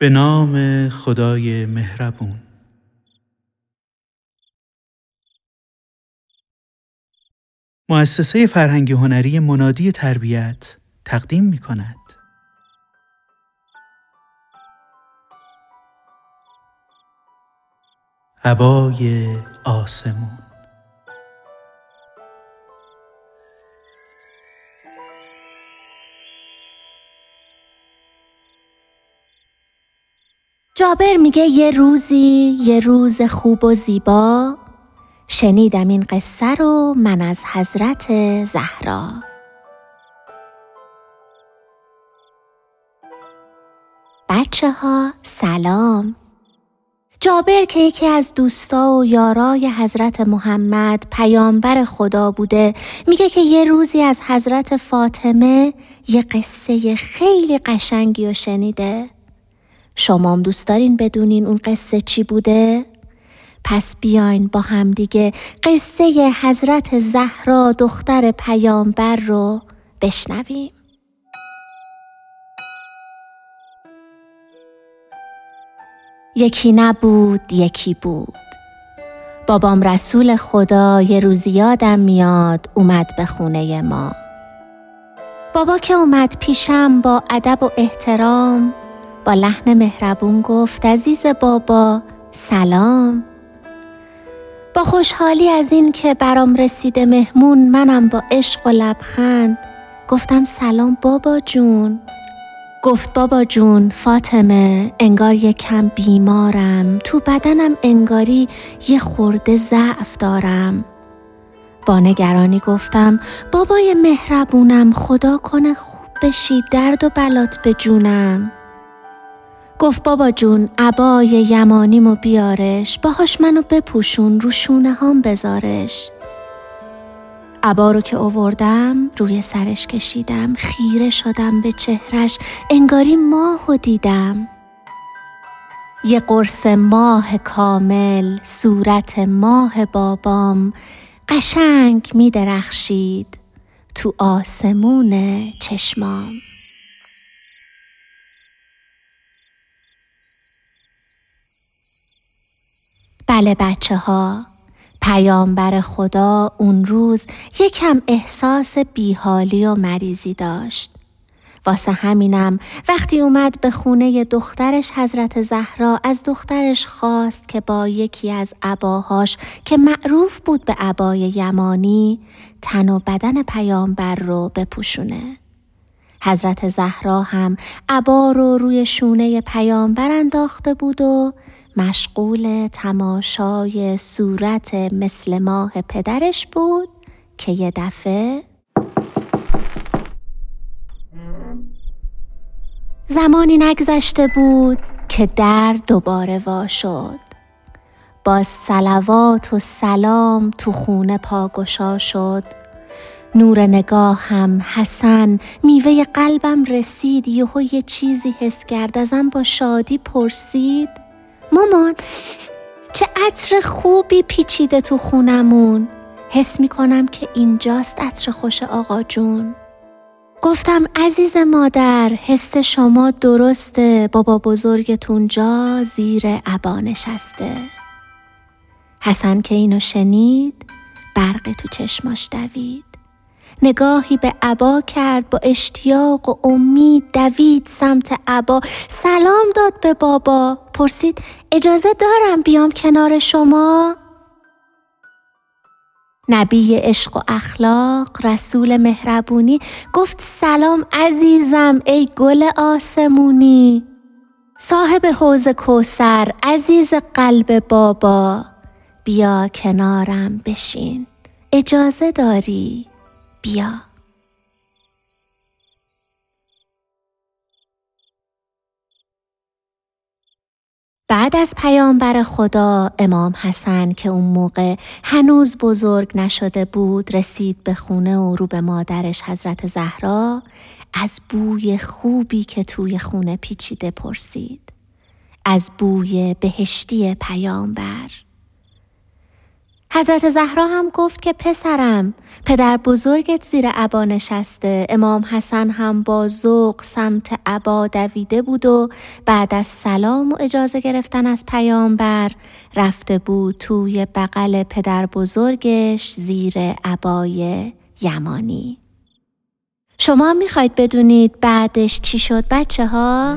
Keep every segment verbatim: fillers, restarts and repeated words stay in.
به نام خدای مهربون. مؤسسه فرهنگی هنری منادی تربیت تقدیم می کند. عبای آسمون. جابر میگه یه روزی یه روز خوب و زیبا شنیدم این قصه رو من از حضرت زهرا. بچه ها سلام. جابر که یکی از دوستا و یارای حضرت محمد پیامبر خدا بوده میگه که یه روزی از حضرت فاطمه یه قصه خیلی قشنگی رو شنیده. شما هم دوست دارین بدونین اون قصه چی بوده؟ پس بیاین با هم دیگه قصه حضرت زهرا دختر پیامبر رو بشنویم. یکی نبود یکی بود. بابام رسول خدا یه روزی یادم میاد اومد به خونه ما. بابا که اومد پیشم با ادب و احترام با لحن مهربون گفت عزیز بابا سلام. با خوشحالی از این که برام رسیده مهمون منم با عشق و لبخند گفتم سلام بابا جون. گفت بابا جون فاطمه انگار یه کم بیمارم، تو بدنم انگاری یه خورده ضعف دارم. با نگرانی گفتم بابای مهربونم خدا کنه خوب بشی، درد و بلات به جونم. گفت بابا جون عبای یمانیمو بیارش، باهاش منو بپوشون رو شونه هام بذارش. عبا رو که آوردم روی سرش کشیدم، خیره شدم به چهرش انگاری ماهو دیدم. یه قرص ماه کامل صورت ماه بابام قشنگ می درخشید تو آسمون چشمام. بله بچه ها، پیامبر خدا اون روز یکم احساس بیحالی و مریضی داشت. واسه همینم وقتی اومد به خونه دخترش حضرت زهرا از دخترش خواست که با یکی از عباهاش که معروف بود به عبای یمانی تن و بدن پیامبر رو بپوشونه. حضرت زهرا هم عبا رو روی شونه پیامبر انداخته بود و مشغول تماشای صورت مثل ماه پدرش بود که یه دفعه زمانی نگذشته بود که در دوباره وا شد. با صلوات و سلام تو خونه پاگشا شد. نور نگاهم حسن میوه قلبم رسید، یهو یه چیزی حس کرد، ازم با شادی پرسید مامان چه عطر خوبی پیچیده تو خونمون، حس میکنم که اینجاست عطر خوش آقا جون. گفتم عزیز مادر حس شما درسته، بابا بزرگتون جا زیر عبا نشسته. حسن که اینو شنید برق تو چشماش دوید. نگاهی به عبا کرد، با اشتیاق و امید دوید سمت عبا، سلام داد به بابا، پرسید اجازه دارم بیام کنار شما؟ نبی عشق و اخلاق رسول مهربونی گفت سلام عزیزم ای گل آسمونی، صاحب حوض کوثر عزیز قلب بابا، بیا کنارم بشین، اجازه داری بیا. بعد از پیامبر خدا امام حسن که اون موقع هنوز بزرگ نشده بود رسید به خونه و رو به مادرش حضرت زهرا از بوی خوبی که توی خونه پیچیده پرسید، از بوی بهشتی پیامبر. حضرت زهرا هم گفت که پسرم، پدر بزرگت زیر عبا نشسته. امام حسن هم با ذوق سمت عبا دویده بود و بعد از سلام و اجازه گرفتن از پیامبر رفته بود توی بغل پدر بزرگش زیر عبای یمانی. شما میخواید بدونید بعدش چی شد بچه ها؟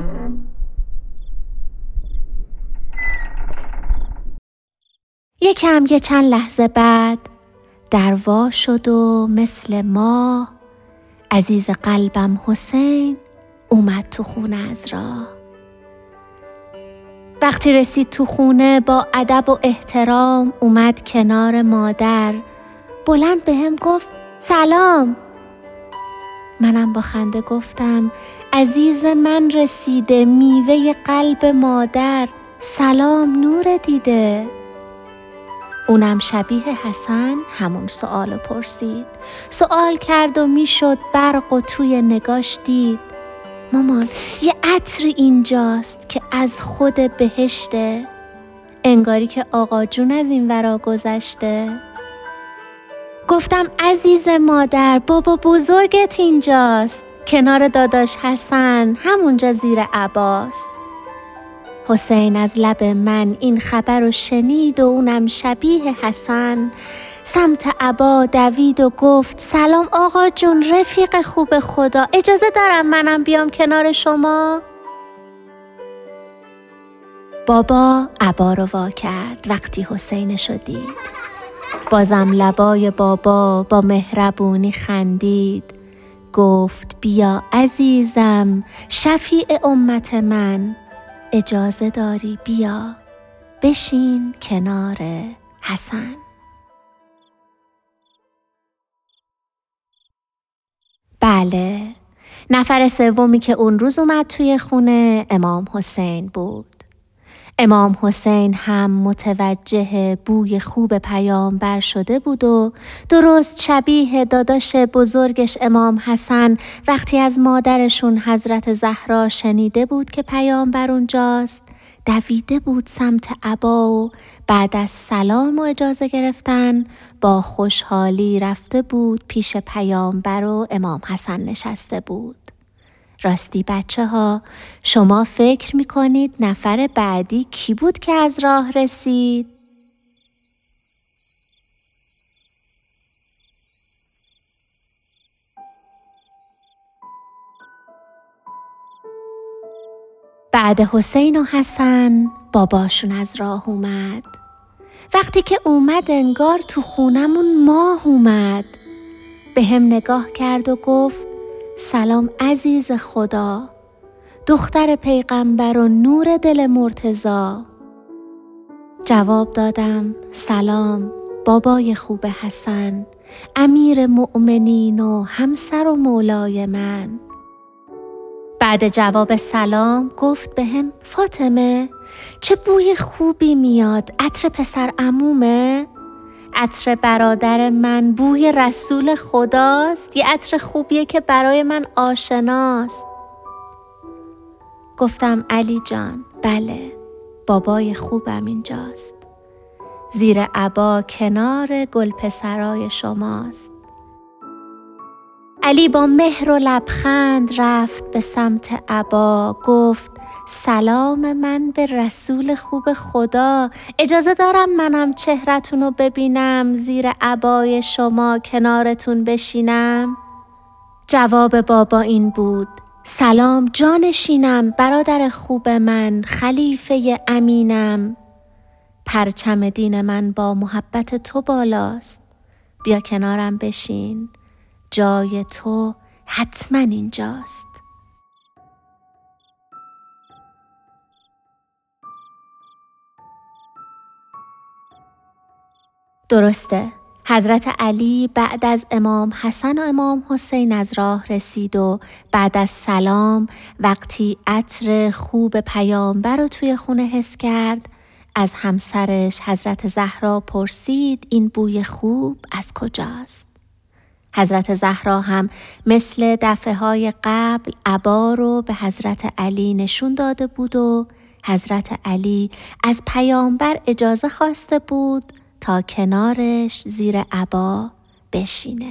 یکم یه چند لحظه بعد در وا شد و مثل ماه عزیز قلبم حسین اومد تو خونه از راه. وقتی رسید تو خونه با ادب و احترام اومد کنار مادر، بلند به هم گفت سلام. منم با خنده گفتم عزیز من رسیده، میوه قلب مادر، سلام نور دیده. اونم شبیه حسن همون سوالو پرسید. سوال کرد و میشد برق و توی نگاش دید. مامان یه عطر اینجاست که از خود بهشته، انگاری که آقا جون از این ورا گذشته. گفتم عزیز مادر بابا بزرگت اینجاست، کنار داداش حسن همونجا زیر عباست. حسین از لب من این خبر رو شنید و اونم شبیه حسن سمت عبا دوید و گفت سلام آقا جون رفیق خوب خدا، اجازه دارم منم بیام کنار شما؟ بابا عبا رو وا کرد وقتی حسین شدید. بازم لبای بابا با مهربونی خندید، گفت بیا عزیزم شفیع امت من، اجازه داری بیا بشین کنار حسن. بله، نفر سومی که اون روز اومد توی خونه امام حسین بود. امام حسین هم متوجه بوی خوب پیامبر شده بود و درست شبیه داداش بزرگش امام حسن وقتی از مادرشون حضرت زهرا شنیده بود که پیامبر اونجاست، دویده بود سمت عبا و بعد از سلام و اجازه گرفتن با خوشحالی رفته بود پیش پیامبر و امام حسن نشسته بود. راستی بچه ها، شما فکر میکنید نفر بعدی کی بود که از راه رسید؟ بعد حسین و حسن باباشون از راه اومد. وقتی که اومد انگار تو خونمون ماه اومد. به هم نگاه کرد و گفت سلام عزیز خدا، دختر پیغمبر و نور دل مرتضی. جواب دادم سلام بابای خوب حسن، امیر مؤمنین و همسر و مولای من. بعد جواب سلام گفت به هم فاطمه چه بوی خوبی میاد، عطر پسر عمومه؟ عطر برادر من بوی رسول خداست، یه عطر خوبیه که برای من آشناست. گفتم علی جان بله، بابای خوبم اینجاست، زیر عبا کنار گل پسرای شماست. علی با مهر و لبخند رفت به سمت عبا، گفت سلام من به رسول خوب خدا، اجازه دارم منم چهرتون رو ببینم زیر عبای شما کنارتون بشینم؟ جواب بابا این بود سلام جانشینم برادر خوب من، خلیفه امینم، پرچم دین من با محبت تو بالاست، بیا کنارم بشین، جای تو حتما اینجاست. درسته، حضرت علی بعد از امام حسن و امام حسین از راه رسید و بعد از سلام وقتی عطر خوب پیامبر رو توی خونه حس کرد، از همسرش حضرت زهرا پرسید این بوی خوب از کجاست؟ حضرت زهرا هم مثل دفعه های قبل عبا رو به حضرت علی نشون داده بود و حضرت علی از پیامبر اجازه خواسته بود تا کنارش زیر عبا بشینه.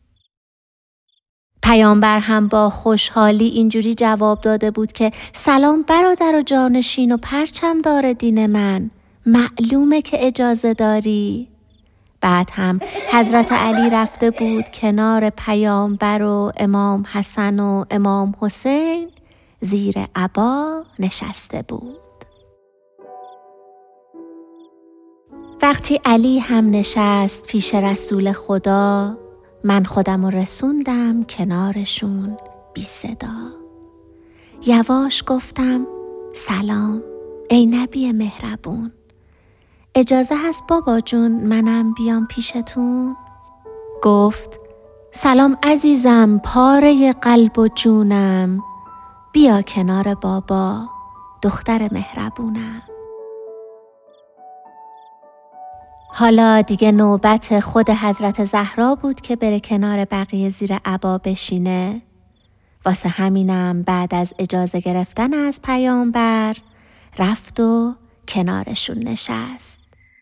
پیامبر هم با خوشحالی اینجوری جواب داده بود که سلام برادر و جانشین و پرچم داره دین من، معلومه که اجازه داری. بعد هم حضرت علی رفته بود کنار پیامبر و امام حسن و امام حسین زیر عبا نشسته بود. وقتی علی هم نشست پیش رسول خدا، من خودم رو رسوندم کنارشون بی صدا. یواش گفتم سلام ای نبی مهربون، اجازه هست بابا جون منم بیام پیشتون؟ گفت سلام عزیزم پاره قلب و جونم، بیا کنار بابا دختر مهربونم. حالا دیگه نوبت خود حضرت زهرا بود که بره کنار بقیه زیر عبا بشینه. واسه همینم بعد از اجازه گرفتن از پیامبر رفت و کنارشون نشست.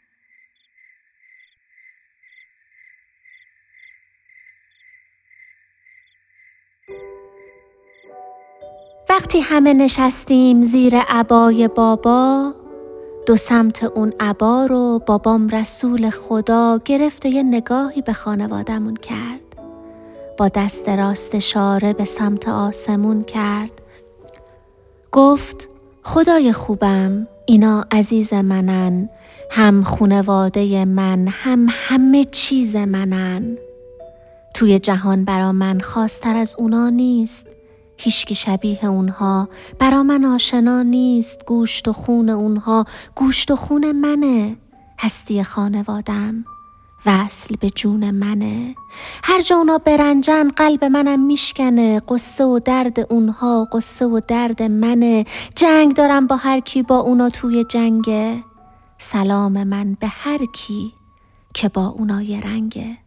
وقتی همه نشستیم زیر عبای بابا، دو سمت اون عبا رو بابام رسول خدا گرفت و یه نگاهی به خانوادمون کرد. با دست راست اشاره به سمت آسمون کرد. گفت خدای خوبم، اینا عزیز منن، هم خانواده من، هم همه چیز منن. توی جهان برا من خاص‌تر از اونا نیست، هیچکی شبیه اونها، برا من آشنا نیست. گوشت و خون اونها گوشت و خون منه، هستی خانوادم وصل به جون منه. هر جا اونا برنجن قلب منم میشکنه، قصه و درد اونها قصه و درد منه. جنگ دارم با هر کی با اونا توی جنگه، سلام من به هر کی که با اونا یه رنگه.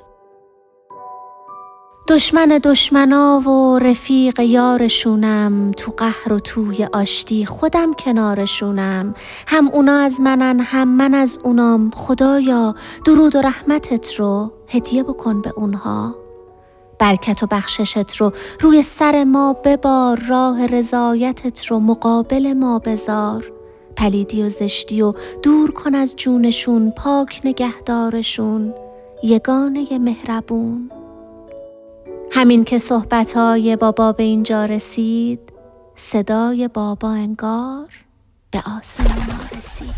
دشمن دشمنا و رفیق یارشونم، تو قهر و توی آشتی خودم کنارشونم. هم اونا از منن هم من از اونام، خدایا درود و رحمتت رو هدیه بکن به اونها. برکت و بخششت رو روی سر ما ببار، راه رضایتت رو مقابل ما بذار. پلیدی و زشتی و دور کن از جونشون، پاک نگهدارشون یگانه مهربون. همین که صحبتهای بابا به اینجا رسید، صدای بابا انگار به آسمون رسید.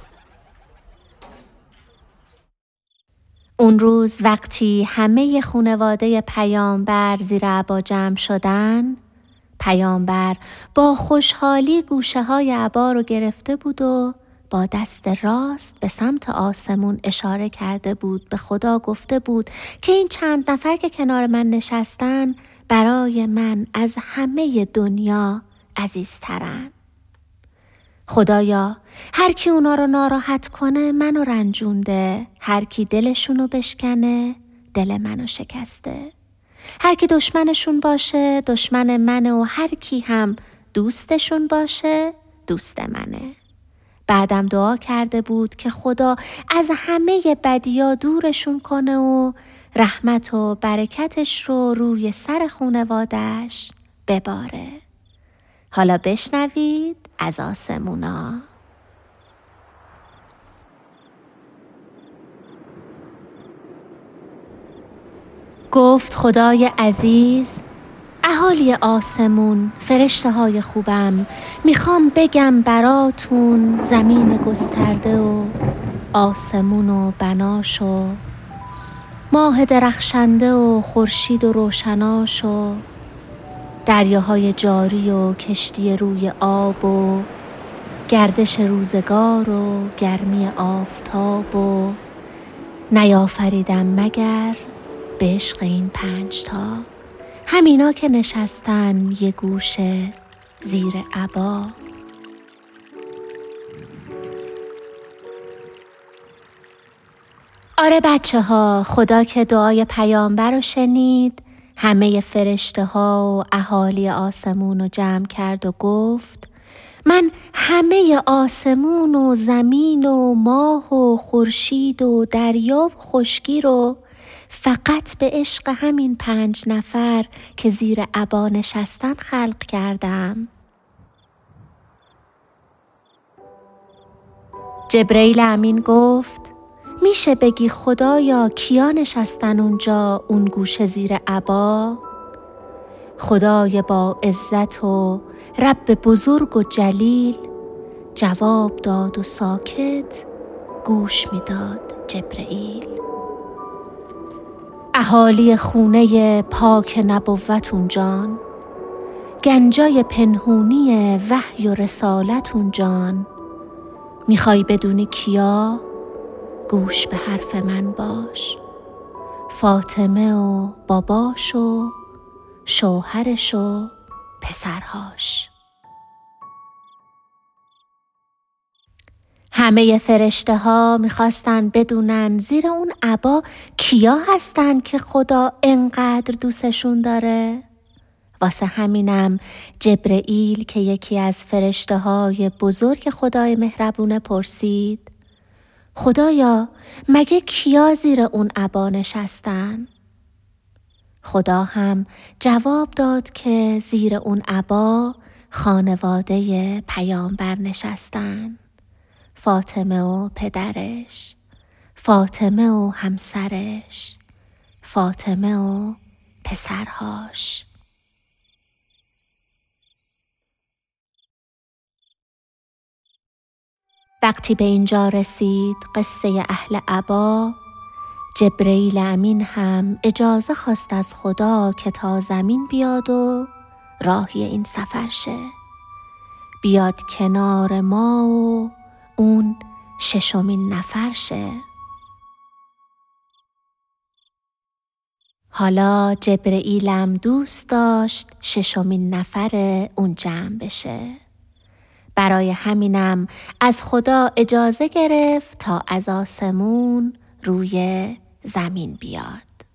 اون روز وقتی همه خانواده پیامبر زیر عبا جمع شدن، پیامبر با خوشحالی گوشه های عبا رو گرفته بود و با دست راست به سمت آسمون اشاره کرده بود. به خدا گفته بود که این چند نفر که کنار من نشستن برای من از همه دنیا عزیزترن. خدایا هر کی اونا رو ناراحت کنه منو رنجونده، هر کی دلشونو بشکنه دل منو شکسته. هر کی دشمنشون باشه دشمن منه و هر کی هم دوستشون باشه دوست منه. بعدم دعا کرده بود که خدا از همه بدیا دورشون کنه و رحمت و برکتش رو روی سر خانواده‌اش بباره. حالا بشنوید از آسمونا. گفت خدای عزیز، اهالی آسمون، فرشته های خوبم، میخوام بگم براتون زمین گسترده و آسمون و بناش و ماه درخشنده و خورشید و روشناش و دریاهای جاری و کشتی روی آب و گردش روزگار و گرمی آفتاب و نیافریدم مگر به عشق این پنج تا، همینا که نشستن یه گوشه زیر عبا. آره بچه ها، خدا که دعای پیامبر رو شنید، همه فرشته ها و اهالی آسمون رو جمع کرد و گفت من همه آسمون و زمین و ماه و خورشید و دریا و خشکی رو فقط به عشق همین پنج نفر که زیر عبا نشستن خلق کردم. جبرئیل امین گفت میشه بگی خدایا کیا نشستن اونجا اون گوشه زیر عبا؟ خدای با عزت و رب بزرگ و جلیل جواب داد و ساکت گوش میداد جبرئیل. اهالی خونه پاک نبوت اونجان، گنجای پنهونی وحی و رسالت اونجان. میخوای بدونی کیا؟ گوش به حرف من باش. فاطمه و باباش و شوهرش و پسرهاش. همه فرشته ها میخواستن بدونن زیر اون عبا کیا هستن که خدا انقدر دوستشون داره. واسه همینم جبرئیل که یکی از فرشته های بزرگ خدای مهربونه پرسید خدایا مگه کیا زیر اون عبا نشستن؟ خدا هم جواب داد که زیر اون عبا خانواده پیامبر نشستن. فاطمه و پدرش، فاطمه و همسرش، فاطمه و پسرهاش. وقتی به اینجا رسید قصه اهل عبا، جبرئیل امین هم اجازه خواست از خدا که تا زمین بیاد و راهی این سفر شه. بیاد کنار ما و اون ششمین نفر شه. حالا جبرئیلم دوست داشت ششمین نفر اون جمع بشه. برای همینم از خدا اجازه گرفت تا از آسمون روی زمین بیاد.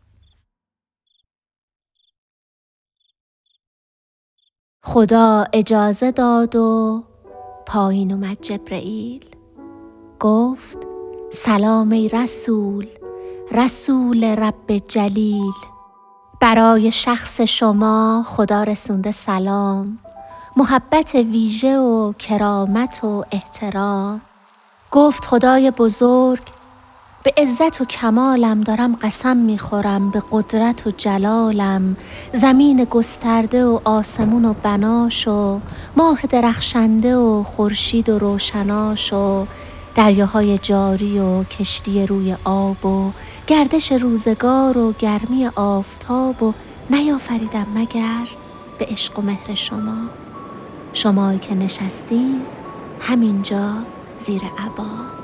خدا اجازه داد و پایین اومد جبرئیل. گفت سلام ای رسول، رسول رب جلیل. برای شخص شما خدا رسونده سلام، محبت ویژه و کرامت و احترام. گفت خدای بزرگ به عزت و کمالم دارم قسم میخورم، به قدرت و جلالم، زمین گسترده و آسمون و بناش و ماه درخشنده و خورشید و روشناش و دریاهای جاری و کشتی روی آب و گردش روزگار و گرمی آفتاب و نیافریدم مگر به عشق و مهر شما، شمایی که نشستین همینجا زیر عبا.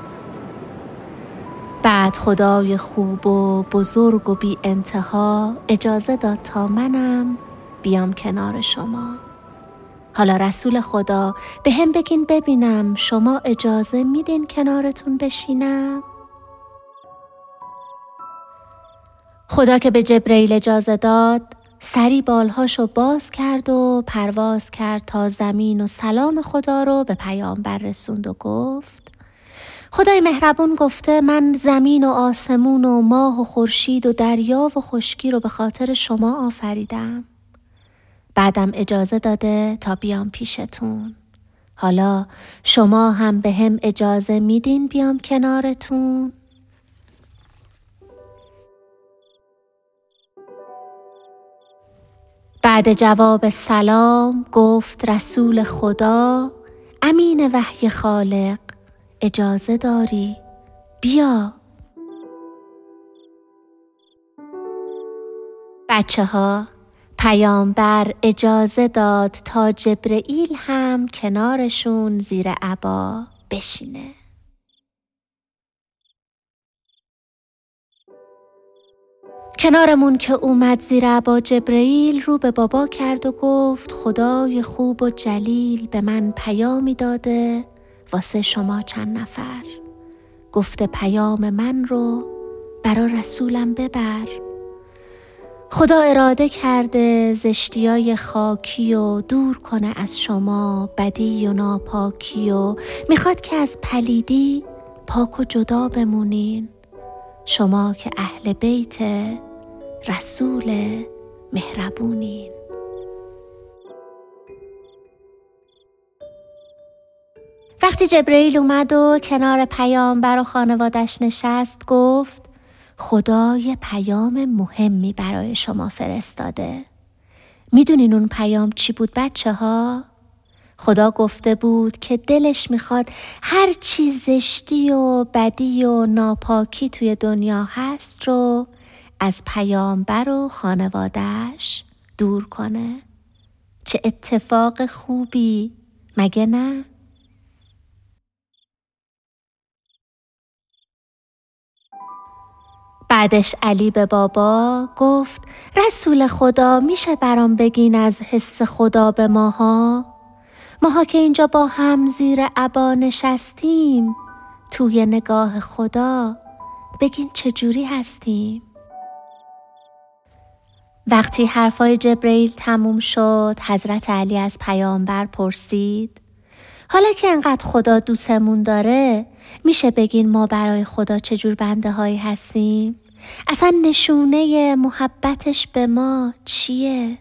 بعد خدای خوب و بزرگ و بی انتها اجازه داد تا منم بیام کنار شما. حالا رسول خدا به هم بگین ببینم شما اجازه میدین کنارتون بشینم؟ خدا که به جبرئیل اجازه داد سری بالهاشو باز کرد و پرواز کرد تا زمین و سلام خدا رو به پیامبر رسوند و گفت خدای مهربون گفته من زمین و آسمون و ماه و خورشید و دریا و خشکی رو به خاطر شما آفریدم. بعدم اجازه داده تا بیام پیشتون. حالا شما هم به هم اجازه میدین بیام کنارتون؟ بعد جواب سلام گفت رسول خدا امین وحی خالق اجازه داری بیا. بچه ها پیامبر اجازه داد تا جبرئیل هم کنارشون زیر عبا بشینه. کنارمون که اومد زیر عبا جبرئیل رو به بابا کرد و گفت خدای خوب و جلیل به من پیامی داده واسه شما چند نفر. گفته پیام من رو برا رسولم ببر. خدا اراده کرده زشتیای خاکی و دور کنه از شما بدی و ناپاکی و میخواد که از پلیدی پاک و جدا بمونین، شما که اهل بیت رسول مهربونین. وقتی جبرئیل اومد و کنار پیامبر و خانوادش نشست، گفت خدا یه پیام مهمی برای شما فرستاده. میدونین اون پیام چی بود بچه ها؟ خدا گفته بود که دلش میخواد هر چی زشتی و بدی و ناپاکی توی دنیا هست رو از پیامبر و خانواده‌اش دور کنه. چه اتفاق خوبی، مگه نه؟ بعدش علی به بابا گفت رسول خدا میشه برام بگین از حس خدا به ماها؟ ماها که اینجا با هم زیر عبا نشستیم توی نگاه خدا، بگین چجوری هستیم؟ وقتی حرفای جبرئیل تموم شد، حضرت علی از پیامبر پرسید حالا که انقدر خدا دوستمون داره، میشه بگین ما برای خدا چجور بنده هایی هستیم؟ اصلا نشونه محبتش به ما چیه؟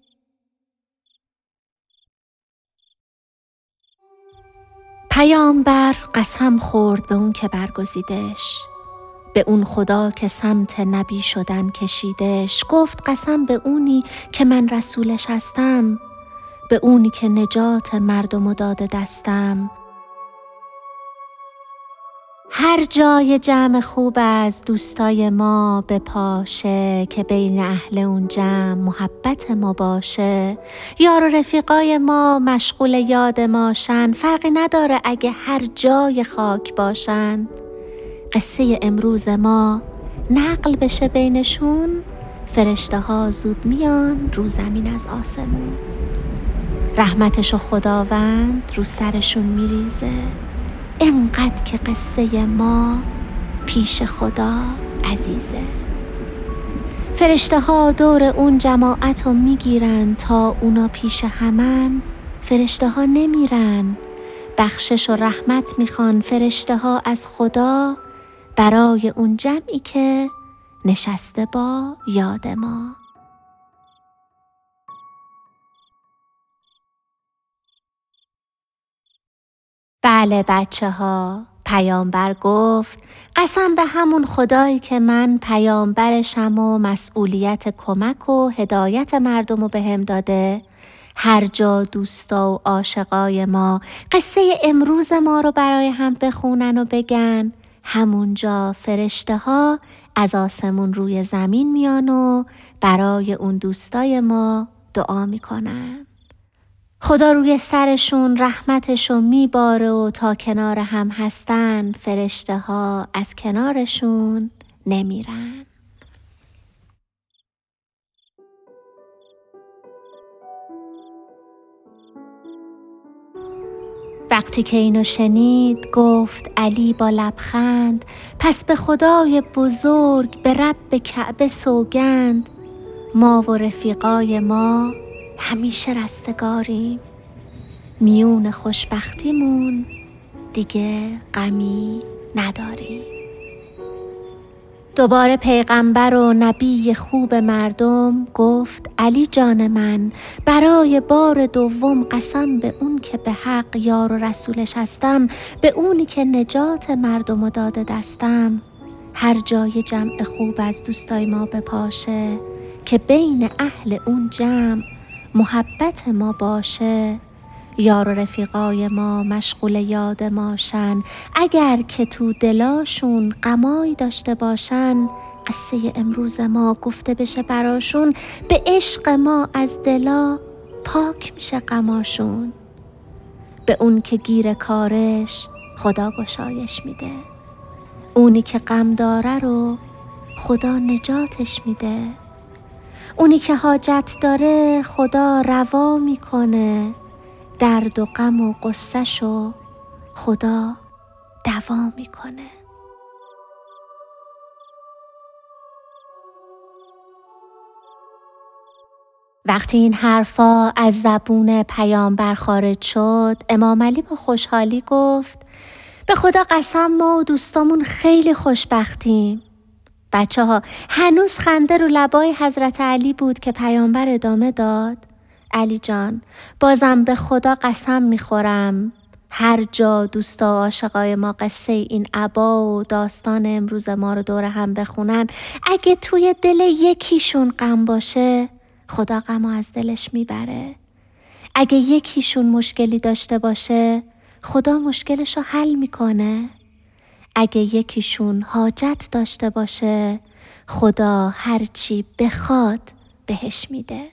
پیامبر قسم خورد به اون که برگزیدش، به اون خدا که سمت نبی شدن کشیدش. گفت قسم به اونی که من رسولش هستم، به اونی که نجات مردم داده دستم. هر جای جمع خوب از دوستای ما بپاشه، که بین اهل اون جمع محبت ما باشه. یار و رفیقای ما مشغول یاد ماشن، فرقی نداره اگه هر جای خاک باشن. قصه امروز ما نقل بشه بینشون، فرشته ها زود میان رو زمین از آسمون. رحمتشو خداوند رو سرشون میریزه، انقدر که قصه ما پیش خدا عزیزه. فرشته ها دور اون جماعت رو میگیرن، تا اونا پیش همن فرشته ها نمیرن. بخشش و رحمت میخوان فرشته ها از خدا، برای اون جمعی که نشسته با یاد ما. بله بچه ها، پیامبر گفت قسم به همون خدایی که من پیامبرشم و مسئولیت کمک و هدایت مردم رو بهم داده، هر جا دوستا و عاشقای ما قصه امروز ما رو برای هم بخونن و بگن، همونجا فرشته ها از آسمون روی زمین میان و برای اون دوستای ما دعا میکنن. خدا روی سرشون رحمتشو میباره و تا کنار هم هستن فرشته ها از کنارشون نمیرن. وقتی که اینو شنید گفت علی با لبخند پس به خدای بزرگ به رب کعبه سوگند، ما و رفیقای ما همیشه رستگاریم، میون خوشبختیمون دیگه غمی نداریم. دوباره پیغمبر و نبی خوب مردم گفت علی جان من، برای بار دوم قسم به اون که به حق یار و رسولش هستم، به اونی که نجات مردم داده دستم، هر جای جمع خوب از دوستای ما بپاشه، که بین اهل اون جمع محبت ما باشه. یار و رفیقای ما مشغول یاد ماشن، اگر که تو دلاشون غمایی داشته باشن، قصه امروز ما گفته بشه براشون، به عشق ما از دلا پاک میشه غماشون. به اون که گیر کارش خدا گشایش میده، اونی که غم داره رو خدا نجاتش میده، اونی که حاجت داره خدا روا میکنه، درد و غم و غصه شو خدا دوا میکنه. وقتی این حرفا از زبون پیامبر خارج شد، امام علی با خوشحالی گفت به خدا قسم ما و دوستامون خیلی خوشبختیم. بچه ها هنوز خنده رو لبای حضرت علی بود که پیامبر ادامه داد علی جان، بازم به خدا قسم میخورم هر جا دوستا و عاشقای ما قصه این عبا و داستان امروز ما رو دور هم بخونن، اگه توی دل یکیشون غم باشه خدا غمو از دلش میبره. اگه یکیشون مشکلی داشته باشه خدا مشکلشو حل میکنه. اگه یکیشون حاجت داشته باشه خدا هرچی بخواد بهش میده.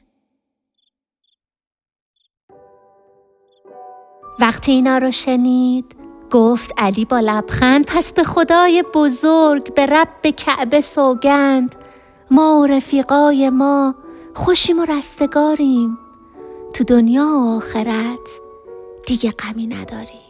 وقتی اینا رو شنید گفت علی با لبخند پس به خدای بزرگ، به رب کعبه سوگند، ما و رفیقای ما خوشیم و رستگاریم، تو دنیا و آخرت دیگه غمی نداریم.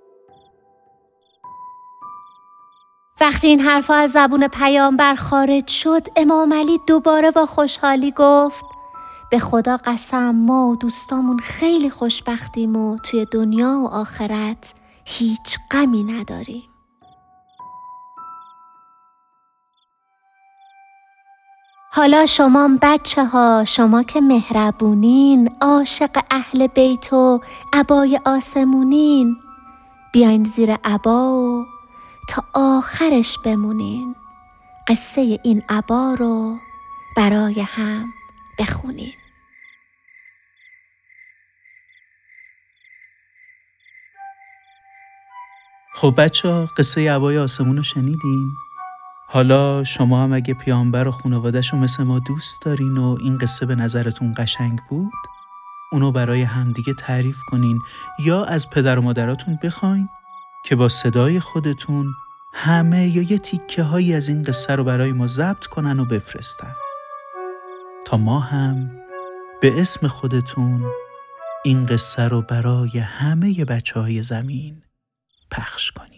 وقتی این حرفا از زبون پیامبر خارج شد، امام علی دوباره با خوشحالی گفت به خدا قسم ما و دوستامون خیلی خوشبختیم و توی دنیا و آخرت هیچ غمی نداریم. حالا شما بچه ها، شما که مهربونین، عاشق اهل بیت و عبای آسمونین، بیاین زیر عبا و تا آخرش بمونین، قصه این عبا رو برای هم بخونین. خب بچه ها قصه عبای آسمون رو شنیدین؟ حالا شما هم اگه پیامبر و خانواده‌شو مثل ما دوست دارین و این قصه به نظرتون قشنگ بود، اونو برای همدیگه تعریف کنین یا از پدر و مادراتون بخواین که با صدای خودتون همه یا یه تیکه هایی از این قصه رو برای ما ضبط کنن و بفرستن تا ما هم به اسم خودتون این قصه رو برای همه بچه های زمین پخش کنیم.